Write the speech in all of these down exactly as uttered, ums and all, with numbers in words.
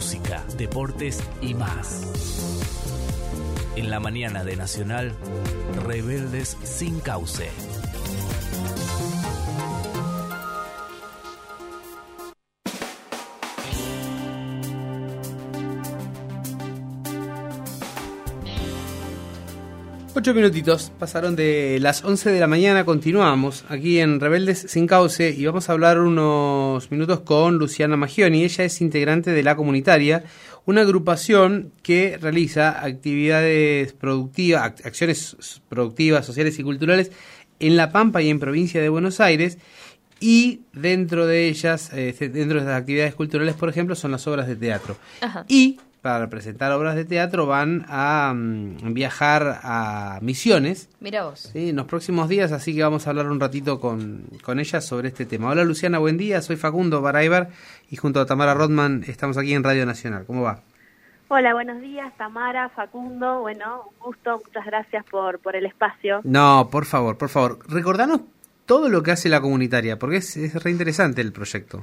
música, deportes y más. En la mañana de Nacional, Rebeldes sin Cauce. Ocho minutitos pasaron de las once de la mañana. Continuamos aquí en Rebeldes sin Cauce y vamos a hablar unos minutos con Luciana Maggioni. Ella es integrante de La Comunitaria, una agrupación que realiza actividades productivas, acciones productivas, sociales y culturales en La Pampa y en Provincia de Buenos Aires. Y dentro de ellas, eh, dentro de las actividades culturales, por ejemplo, son las obras de teatro. Ajá. Y para presentar obras de teatro van a um, viajar a Misiones. Mira vos. ¿Sí? En los próximos días, así que vamos a hablar un ratito con, con ella sobre este tema. Hola Luciana, buen día, soy Facundo Baraybar y junto a Tamara Rothman estamos aquí en Radio Nacional. ¿Cómo va? Hola, buenos días, Tamara, Facundo, bueno, un gusto, muchas gracias por, por el espacio. No, por favor, por favor, recordanos todo lo que hace La Comunitaria, porque es, es re interesante el proyecto.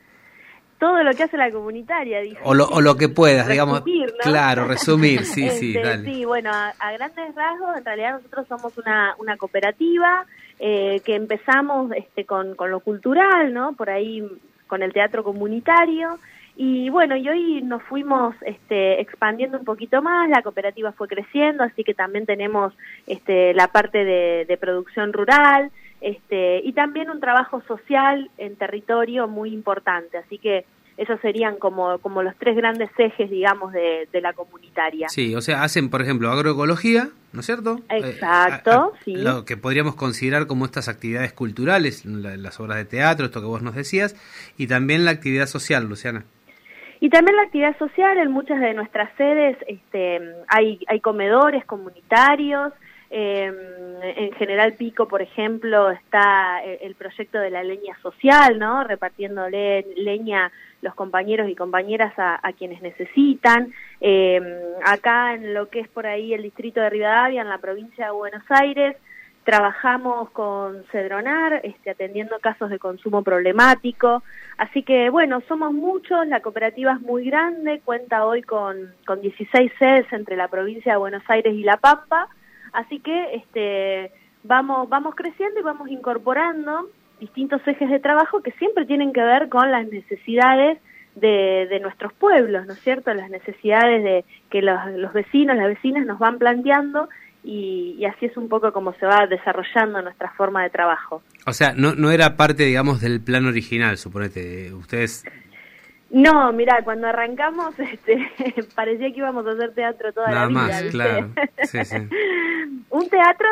Todo lo que hace La Comunitaria, dije. O lo, o lo que puedas, digamos. Resumir, ¿no? Claro, resumir, sí, este, sí, dale. Sí, bueno, a, a grandes rasgos, en realidad nosotros somos una, una cooperativa eh, que empezamos este, con, con lo cultural, ¿no? Por ahí con el teatro comunitario. Y bueno, y hoy nos fuimos este, expandiendo un poquito más, la cooperativa fue creciendo, así que también tenemos este, la parte de, de producción rural, este, y también un trabajo social en territorio muy importante, así que esos serían como, como los tres grandes ejes, digamos, de, de la comunitaria. Sí, o sea, hacen, por ejemplo, agroecología, ¿no es cierto? Exacto, eh, a, a, sí. Lo que podríamos considerar como estas actividades culturales, la, las obras de teatro, esto que vos nos decías, y también la actividad social, Luciana. Y también la actividad social, en muchas de nuestras sedes este, hay, hay comedores comunitarios. Eh, en General Pico, por ejemplo, está el proyecto de la leña social, ¿no? Repartiéndole leña los compañeros y compañeras a, a quienes necesitan. Eh, acá en lo que es por ahí el distrito de Rivadavia, en la provincia de Buenos Aires, trabajamos con Cedronar, este, atendiendo casos de consumo problemático. Así que, bueno, somos muchos, la cooperativa es muy grande, cuenta hoy con, con dieciséis sedes entre la provincia de Buenos Aires y La Pampa. Así que este, vamos, vamos creciendo y vamos incorporando distintos ejes de trabajo que siempre tienen que ver con las necesidades de, de nuestros pueblos, ¿no es cierto? Las necesidades de que los, los vecinos, las vecinas nos van planteando y, y así es un poco como se va desarrollando nuestra forma de trabajo. O sea, no, no era parte, digamos, del plan original, suponete, ustedes... No, mira, cuando arrancamos este, parecía que íbamos a hacer teatro toda Nada la vida. más, ¿viste? claro. Sí, sí. Un teatro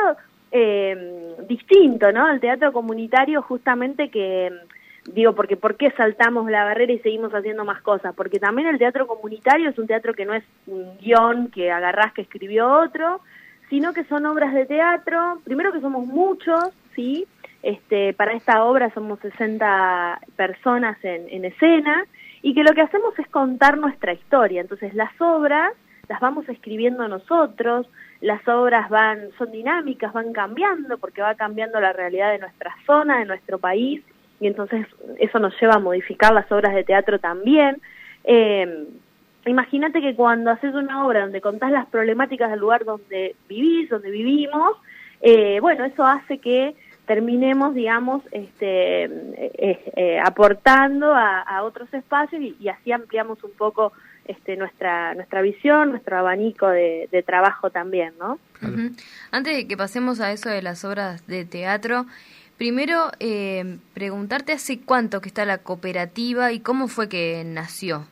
eh, distinto, ¿no? El teatro comunitario justamente que, digo, porque ¿por qué saltamos la barrera y seguimos haciendo más cosas? Porque también el teatro comunitario es un teatro que no es un guión que agarrás que escribió otro, sino que son obras de teatro, primero que somos muchos, ¿sí? Este, para esta obra somos sesenta personas en, en escena, y que lo que hacemos es contar nuestra historia. Entonces las obras las vamos escribiendo nosotros, las obras van son dinámicas, van cambiando porque va cambiando la realidad de nuestra zona, de nuestro país, y entonces eso nos lleva a modificar las obras de teatro también. Eh, imagínate que cuando haces una obra donde contás las problemáticas del lugar donde vivís, donde vivimos, eh, bueno, eso hace que terminemos, digamos, este, eh, eh, aportando a, a otros espacios y, y así ampliamos un poco este, nuestra nuestra visión, nuestro abanico de, de trabajo también, ¿no? Uh-huh. Antes de que pasemos a eso de las obras de teatro, primero eh, preguntarte hace cuánto que está la cooperativa y cómo fue que nació.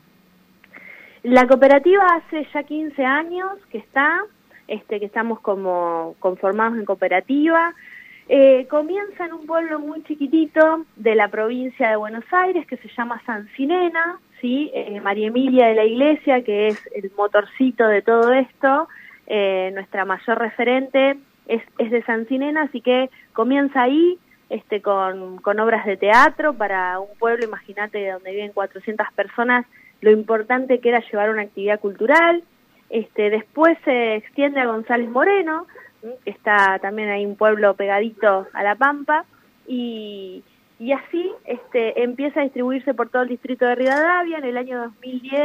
La cooperativa hace ya quince años que está, este, que estamos como conformados en cooperativa. Eh, comienza en un pueblo muy chiquitito de la provincia de Buenos Aires que se llama Sancinena, ¿sí? Eh, María Emilia de la Iglesia, que es el motorcito de todo esto, eh, nuestra mayor referente es, es de Sancinena, así que comienza ahí este, con, con obras de teatro para un pueblo, imagínate, donde viven cuatrocientas personas, lo importante que era llevar una actividad cultural. Este, después se extiende a González Moreno, que está también ahí un pueblo pegadito a La Pampa, y, y así este, empieza a distribuirse por todo el distrito de Rivadavia. En el año dos mil diez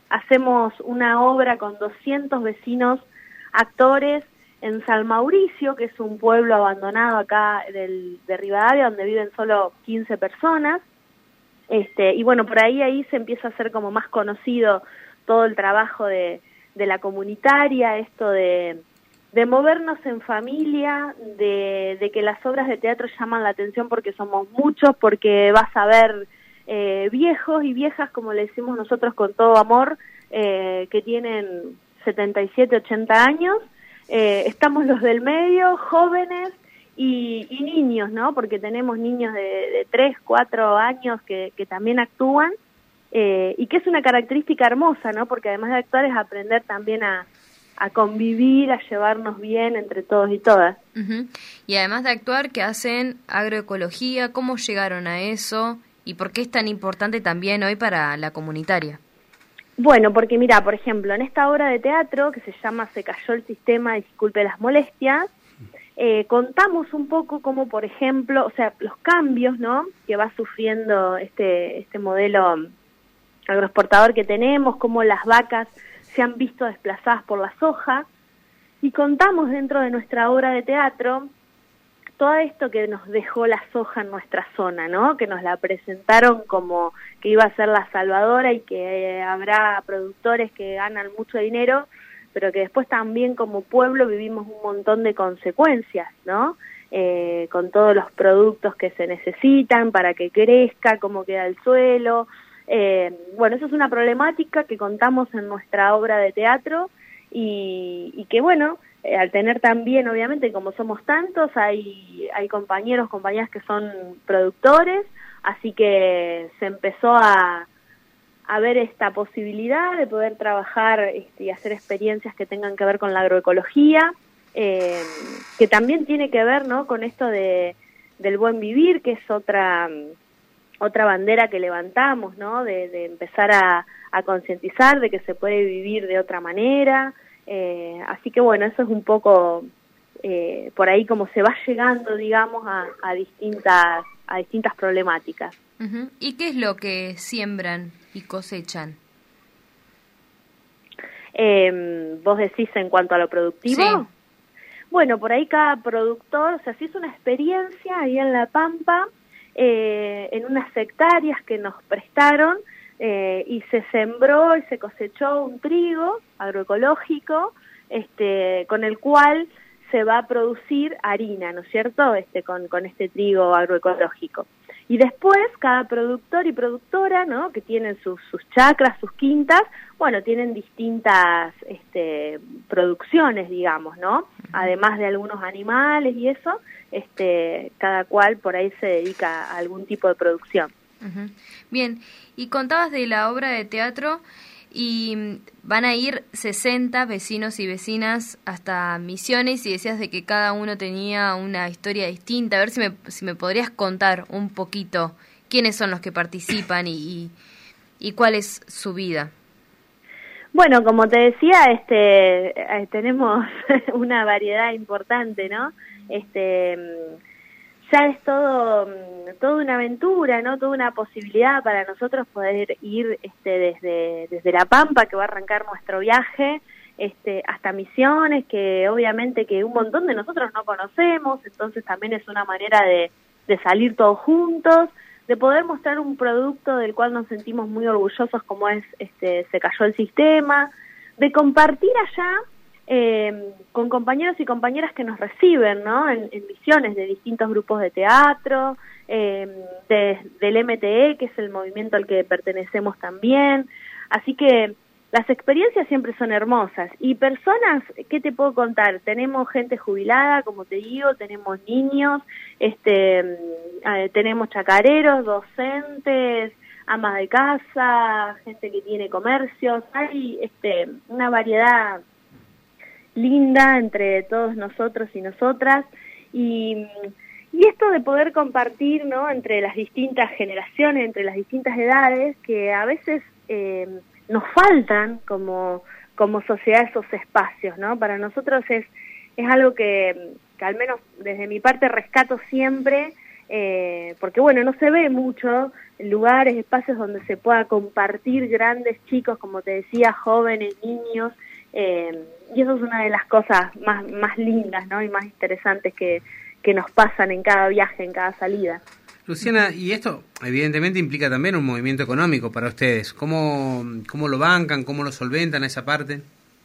hacemos una obra con doscientos vecinos actores en San Mauricio, que es un pueblo abandonado acá del, de Rivadavia, donde viven solo quince personas. Este, y bueno, por ahí ahí se empieza a hacer como más conocido todo el trabajo de, de la comunitaria, esto de, de movernos en familia, de, de que las obras de teatro llaman la atención porque somos muchos, porque vas a ver eh, viejos y viejas, como le decimos nosotros con todo amor, eh, que tienen setenta y siete, ochenta años, eh, estamos los del medio, jóvenes, Y, y niños, ¿no? Porque tenemos niños de, de tres, cuatro años que, que también actúan, eh, y que es una característica hermosa, ¿no? Porque además de actuar es aprender también a, a convivir, a llevarnos bien entre todos y todas. Uh-huh. Y además de actuar, ¿qué hacen? Agroecología, ¿cómo llegaron a eso? ¿Y por qué es tan importante también hoy para la comunitaria? Bueno, porque mira, por ejemplo, en esta obra de teatro que se llama Se cayó el sistema, disculpe las molestias, Eh, contamos un poco como, por ejemplo, o sea, los cambios, ¿no?, que va sufriendo este este modelo agroexportador que tenemos, cómo las vacas se han visto desplazadas por la soja, y contamos dentro de nuestra obra de teatro todo esto que nos dejó la soja en nuestra zona, ¿no?, que nos la presentaron como que iba a ser la salvadora y que eh, habrá productores que ganan mucho dinero, pero que después también como pueblo vivimos un montón de consecuencias, ¿no? Eh, con todos los productos que se necesitan para que crezca, cómo queda el suelo. Eh, bueno, eso es una problemática que contamos en nuestra obra de teatro y, y que, bueno, eh, al tener también, obviamente, como somos tantos, hay, hay compañeros, compañeras que son productores, así que se empezó a... a ver esta posibilidad de poder trabajar este, y hacer experiencias que tengan que ver con la agroecología, eh, que también tiene que ver, ¿no?, con esto de del buen vivir, que es otra otra bandera que levantamos, ¿no?, de, de empezar a, a concientizar de que se puede vivir de otra manera. Eh, así que bueno, eso es un poco eh, por ahí como se va llegando, digamos, a, a distintas a distintas problemáticas. Uh-huh. ¿Y qué es lo que siembran y cosechan? Eh, ¿Vos decís en cuanto a lo productivo? Sí. Bueno, por ahí cada productor, o sea, se hizo una experiencia ahí en La Pampa, eh, en unas hectáreas que nos prestaron, eh, y se sembró y se cosechó un trigo agroecológico, este, con el cual se va a producir harina, ¿no es cierto?, este, con, con este trigo agroecológico. Y después, cada productor y productora, ¿no?, que tienen sus, sus chacras, sus quintas, bueno, tienen distintas este, producciones, digamos, ¿no? Además de algunos animales y eso, este, cada cual por ahí se dedica a algún tipo de producción. Uh-huh. Bien, y contabas de la obra de teatro y van a ir sesenta vecinos y vecinas hasta Misiones y decías de que cada uno tenía una historia distinta. A ver si me, si me podrías contar un poquito quiénes son los que participan y, y, y cuál es su vida. Bueno, como te decía, este, eh, tenemos una variedad importante, ¿no? Este, ya es todo, toda una aventura, ¿no? Toda una posibilidad para nosotros poder ir este, desde, desde La Pampa, que va a arrancar nuestro viaje, este, hasta Misiones, que obviamente que un montón de nosotros no conocemos, entonces también es una manera de, de salir todos juntos, de poder mostrar un producto del cual nos sentimos muy orgullosos como es este Se cayó el sistema, de compartir allá eh, con compañeros y compañeras que nos reciben, ¿no?, en, en Misiones, de distintos grupos de teatro, eh, de, del M T E, que es el movimiento al que pertenecemos también. Así que las experiencias siempre son hermosas. Y personas, ¿qué te puedo contar? Tenemos gente jubilada, como te digo, tenemos niños, este, eh, tenemos chacareros, docentes, amas de casa, gente que tiene comercios. Hay este, una variedad linda entre todos nosotros y nosotras. Y, y esto de poder compartir, ¿no?, entre las distintas generaciones, entre las distintas edades, que a veces... Eh, nos faltan como como sociedad esos espacios, ¿no? Para nosotros es es algo que, que al menos desde mi parte rescato siempre, eh, porque bueno, no se ve mucho lugares, espacios donde se pueda compartir grandes chicos, como te decía, jóvenes, niños, eh, y eso es una de las cosas más, más lindas, ¿no? Y más interesantes que, que nos pasan en cada viaje, en cada salida. Luciana, y esto evidentemente implica también un movimiento económico para ustedes. ¿Cómo, cómo lo bancan, cómo lo solventan esa parte?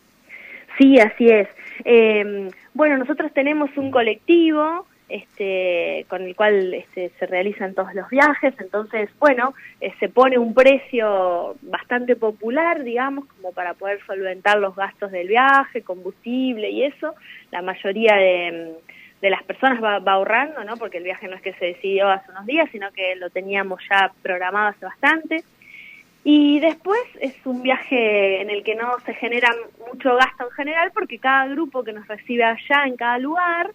Sí, así es. Eh, bueno, nosotros tenemos un colectivo este, con el cual este, se realizan todos los viajes, entonces, bueno, eh, se pone un precio bastante popular, digamos, como para poder solventar los gastos del viaje, combustible y eso. La mayoría de, de las personas va, va ahorrando, ¿no? Porque el viaje no es que se decidió hace unos días, sino que lo teníamos ya programado hace bastante. Y después es un viaje en el que no se genera mucho gasto en general, porque cada grupo que nos recibe allá en cada lugar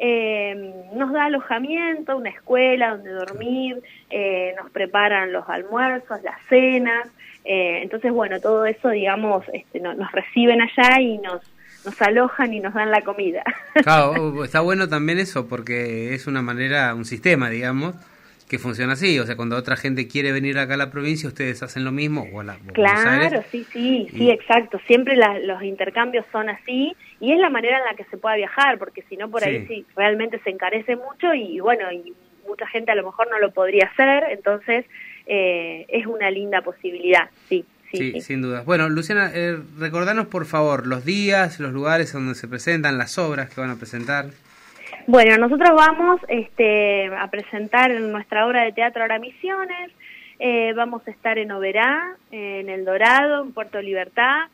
eh, nos da alojamiento, una escuela donde dormir, eh, nos preparan los almuerzos, las cenas, eh, entonces bueno, todo eso digamos este, no, nos reciben allá y nos, nos alojan y nos dan la comida. Claro, está bueno también eso, porque es una manera, un sistema digamos, que funciona así, o sea, cuando otra gente quiere venir acá a la provincia, ustedes hacen lo mismo. O a la, o claro, sí, sí, sí, y... exacto, siempre la, los intercambios son así, y es la manera en la que se pueda viajar, porque si no por sí. ahí sí, realmente se encarece mucho, y bueno, y mucha gente a lo mejor no lo podría hacer, entonces eh, es una linda posibilidad, sí. Sí, sí, sí, sin duda. Bueno, Luciana, eh, recordanos por favor los días, los lugares donde se presentan, las obras que van a presentar. Bueno, nosotros vamos este, a presentar nuestra obra de teatro Ahora Misiones, eh, vamos a estar en Oberá, en El Dorado, en Puerto Libertad,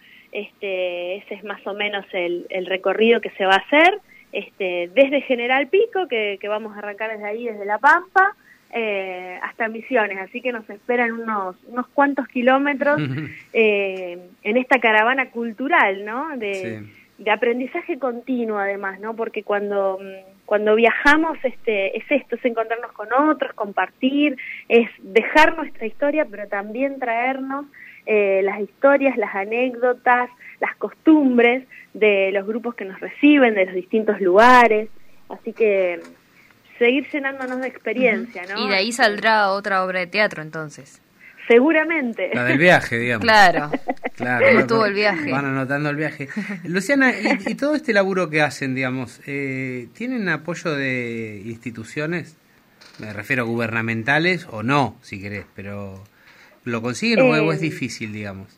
este, ese es más o menos el, el recorrido que se va a hacer, este, desde General Pico, que, que vamos a arrancar desde ahí, desde La Pampa, eh, hasta Misiones, así que nos esperan unos, unos cuantos kilómetros eh, en esta caravana cultural, ¿no? De, sí. de aprendizaje continuo además, ¿no? Porque cuando... Cuando viajamos este, es esto, es encontrarnos con otros, compartir, es dejar nuestra historia, pero también traernos eh, las historias, las anécdotas, las costumbres de los grupos que nos reciben, de los distintos lugares. Así que seguir llenándonos de experiencia, ¿no? Y de ahí saldrá otra obra de teatro, entonces. Seguramente. La del viaje, digamos. Claro. Claro. ¿Cómo estuvo el viaje? Van anotando el viaje. Luciana, y, y todo este laburo que hacen, digamos, eh, ¿tienen apoyo de instituciones? Me refiero a gubernamentales o no, si querés, pero ¿lo consiguen eh, o es difícil, digamos?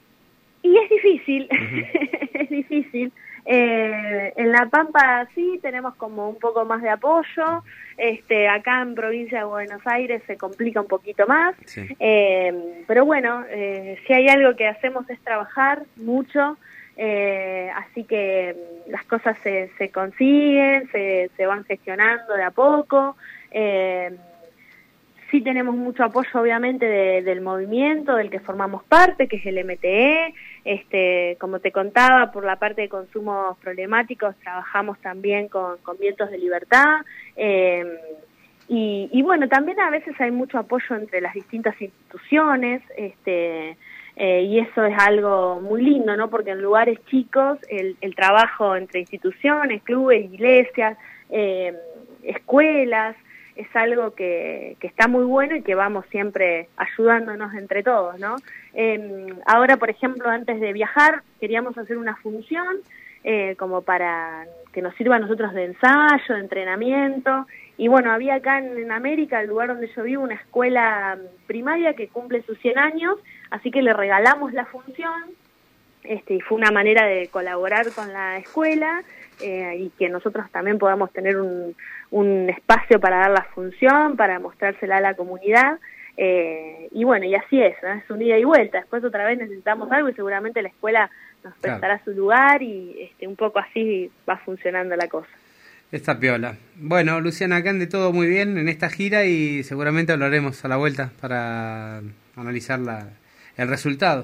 Y es difícil, uh-huh. es difícil. Eh, en La Pampa sí tenemos como un poco más de apoyo, este, acá en provincia de Buenos Aires se complica un poquito más, sí. eh, pero bueno, eh, si hay algo que hacemos es trabajar mucho, eh, así que las cosas se, se consiguen, se, se van gestionando de a poco, eh, sí tenemos mucho apoyo obviamente de, del movimiento del que formamos parte, que es el M T E, este, como te contaba, por la parte de consumos problemáticos trabajamos también con, con Vientos de Libertad, eh, y, y bueno, también a veces hay mucho apoyo entre las distintas instituciones, este, eh, y eso es algo muy lindo, ¿no? Porque en lugares chicos el, el trabajo entre instituciones, clubes, iglesias, eh, escuelas, es algo que, que está muy bueno y que vamos siempre ayudándonos entre todos, ¿no? Eh, ahora, por ejemplo, antes de viajar, queríamos hacer una función eh, como para que nos sirva a nosotros de ensayo, de entrenamiento, y bueno, había acá en, en América, el lugar donde yo vivo, una escuela primaria que cumple sus cien años, así que le regalamos la función, este, y fue una manera de colaborar con la escuela, eh, y que nosotros también podamos tener un, un espacio para dar la función, para mostrársela a la comunidad, eh, y bueno, y así es, ¿no? Es un ida y vuelta, después otra vez necesitamos algo y seguramente la escuela nos prestará claro. su lugar y este, un poco así va funcionando la cosa. Está piola. Bueno, Luciana, acá ande todo muy bien en esta gira y seguramente hablaremos a la vuelta para analizar la, el resultado.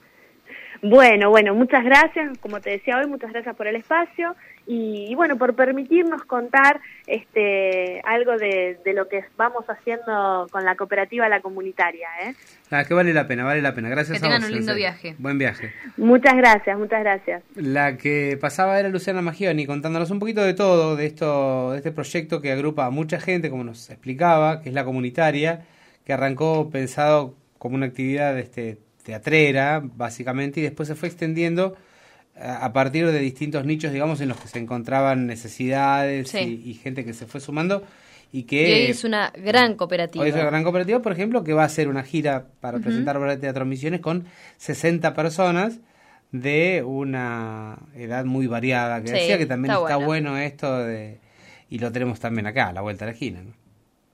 Bueno, bueno, muchas gracias, como te decía hoy, muchas gracias por el espacio y, y bueno, por permitirnos contar este algo de, de lo que vamos haciendo con la cooperativa La Comunitaria, ¿eh? Ah, que vale la pena, vale la pena. Gracias que a vos. Que tengan un lindo viaje. Buen viaje. Muchas gracias, muchas gracias. La que pasaba era Luciana Maggioni contándonos un poquito de todo, de esto, de este proyecto que agrupa a mucha gente, como nos explicaba, que es La Comunitaria, que arrancó pensado como una actividad este, teatrera, básicamente, y después se fue extendiendo a, a partir de distintos nichos, digamos, en los que se encontraban necesidades Sí. y, y gente que se fue sumando. Y que Y hoy es una gran cooperativa. Hoy es una gran cooperativa, por ejemplo, que va a hacer una gira para Ujú. presentar obras de teatro en Misiones con sesenta personas de una edad muy variada, que Sí, decía que también está está, bueno. bueno esto de, y lo tenemos también acá, a la vuelta de la esquina, ¿no?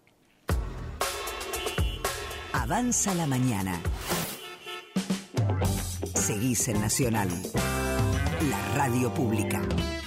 Avanza la mañana. Seguís en Nacional, la radio pública.